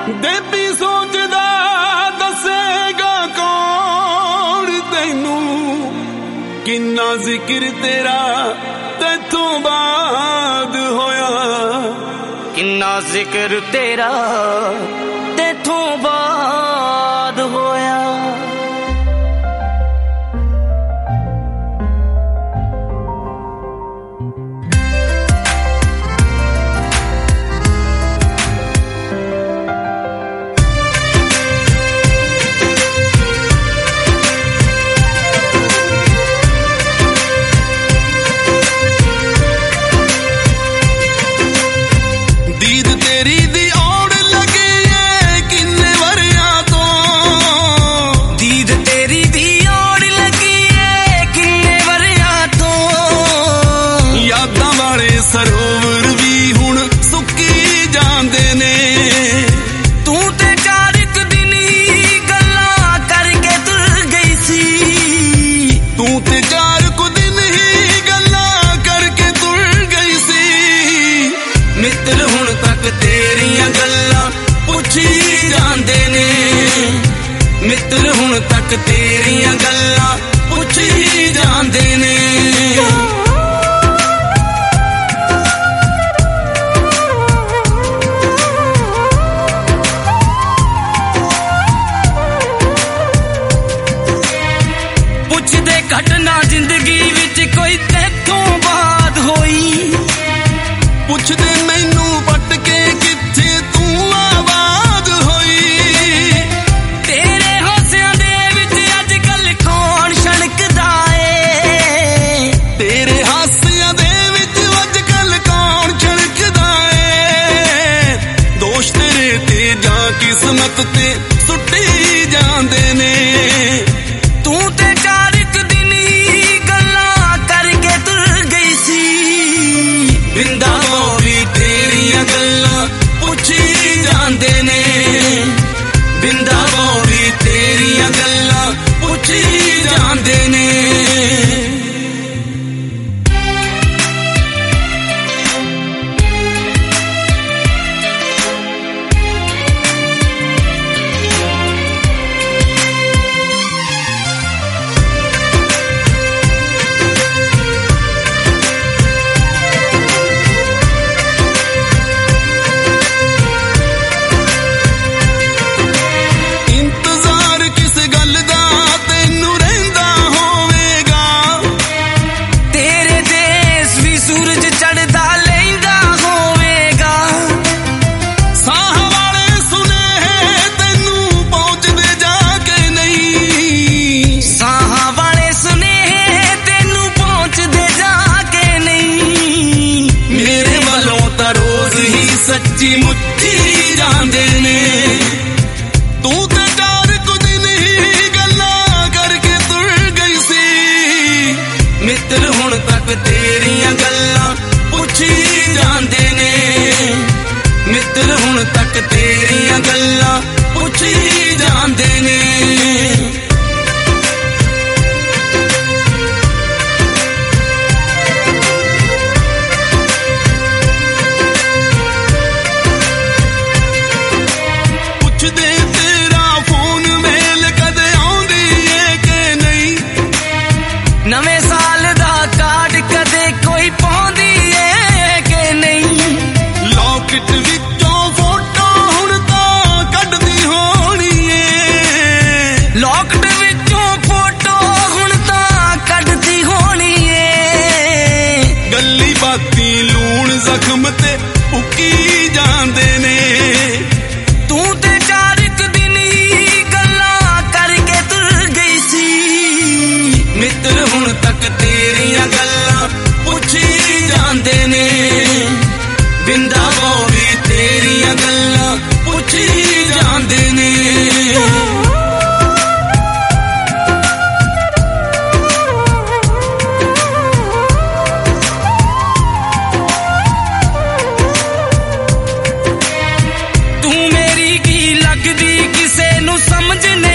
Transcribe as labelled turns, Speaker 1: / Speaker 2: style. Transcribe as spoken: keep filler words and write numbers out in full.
Speaker 1: ਦੇਪੀ ਸੋਚਦਾ ਦੱਸੇਗਾ ਕੌਣ ਤੈਨੂੰ ਕਿੰਨਾ ਜ਼ਿਕਰ ਤੇਰਾ ਤੈਥੋਂ ਬਾਅਦ ਹੋਇਆ ਕਿੰਨਾ ਜ਼ਿਕਰ ਤੇਰਾ ਤੈਥੋਂ ਬਾਅਦ ਹੋਇਆ ਸਰੋਵਰ ਵੀ ਹੁਣ ਸੁੱਕੀ ਜਾਂਦੇ ਨੇ ਤੂੰ ਤੇ ਚਾਰ ਇੱਕ ਦਿਨ ਹੀ ਗੱਲਾਂ ਕਰਕੇ ਤੁਰ ਗਈ ਸੀ ਤੂੰ ਤੇ ਚਾਰ ਕੁ ਦਿਨ ਹੀ ਗੱਲਾਂ ਕਰਕੇ ਤੁਰ ਗਈ ਸੀ ਮਿੱਤਰ ਹੁਣ ਤੱਕ ਤੇਰੀਆਂ ਗੱਲਾਂ ਪੁੱਛੀ ਜਾਂਦੇ ਨੇ ਮਿੱਤਰ ਹੁਣ ਤੱਕ ਤੇਰੀਆਂ ਗੱਲਾਂ ਪੁੱਛੀ ਜਾਂਦੇ ਨੇ ਘਟਨਾ ਜ਼ਿੰਦਗੀ ਵਿੱਚ ਕੋਈ ਤੇਥੋਂ ਬਾਅਦ ਹੋਈ ਪੁੱਛਦੇ ਮੈਨੂੰ ਪੱਟ ਕੇ ਕਿੱਥੇ ਤੂੰ ਆਵਾਜ਼ ਹੋਈ ਤੇਰੇ ਹਾਸਿਆਂ ਦੇ ਵਿੱਚ ਅੱਜ ਕੱਲ ਕੌਣ ਛਣਕਦਾ ਏ ਤੇਰੇ ਹਾਸਿਆਂ ਦੇ ਵਿੱਚ ਅੱਜ ਕੱਲ ਕੌਣ ਛਣਕਦਾ ਏ ਦੋਸ਼ ਤੇਰੇ ਤੇ ਜਾਂ ਕਿਸਮਤ ਤੇ ਸੁੱਟੀ ਜਾਂਦੇ ਨੇ ਤੂੰ ਤੇ ਚਾਰ ਬਿੰਦਾਵੋ ਵੀ ਤੇਰੀਆਂ ਗੱਲਾਂ ਪੁੱਛੀ ਜਾਂਦੇ ਨੇ ਬਿੰਦਾਵੋ ਵੀ ਤੇਰੀਆਂ ਗੱਲਾਂ ਪੁੱਛੀ ਜਾਂਦੇ ਨੇ ਸੱਚੀ ਮੁੱਚੀ ਜਾਂਦੇ ਨੇ ਤੂੰ ਤੇ ਚਾਰ ਕੁ ਦਿਨ ਹੀ ਗੱਲਾਂ ਕਰਕੇ ਤੁਰ ਗਈ ਸੀ ਮਿੱਤਰ ਹੁਣ ਤੱਕ ਤੇਰੀਆਂ ਗੱਲਾਂ ਪੁੱਛੀ ਜਾਂਦੇ ਨੇ ਮਿੱਤਰ ਹੁਣ ਤੱਕ ਤੇਰੀਆਂ ਗੱਲਾਂ ਪੁੱਛੀ ਜਾਂਦੇ ਨੇ ਨਵੇਂ ਸਾਲ ਦਾ ਕਾਰਡ ਕਦੇ ਕੋਈ ਪਾਉਂਦੀ ਏ ਕਿ ਨਹੀਂ ਲੌਕਟ ਵਿੱਚੋਂ ਫੋਟੋ ਹੁਣ ਤਾਂ ਕੱਢਦੀ ਹੋਣੀ ਏ ਲੌਕਟ ਵਿੱਚੋਂ ਫੋਟੋ ਹੁਣ ਤਾਂ ਕੱਢਦੀ ਹੋਣੀ ਏ ਗੱਲੀ ਬਾਤੀ ਲੂਣ ਜ਼ਖਮ ਤੇ ਉੱਕੀ ਜਾਂਦੇ ਨੇ ਤੂੰ ਤੇ ਚਾਰ ਇੱਕ ਦਿਨ ਹੀ ਗੱਲਾਂ ਕਰਕੇ ਤੁਰ ਗਈ ਸੀ ਮਿੱਤਰ ਹੁਣ ਤੱਕ ਤੇਰੀਆਂ ਗੱਲਾਂ ਪੁੱਛੀ ਜਾਂਦੇ ਨੇ ਬਿੰਦਾਵੋ ਵੀ ਤੇਰੀਆਂ ਗੱਲਾਂ ਪੁੱਛੀ ਜਾਂਦੇ ਨੇ ਤੂੰ ਮੇਰੀ ਕੀ ਲੱਗਦੀ ਕਿਸੇ ਨੂੰ ਸਮਝ ਨਹੀਂ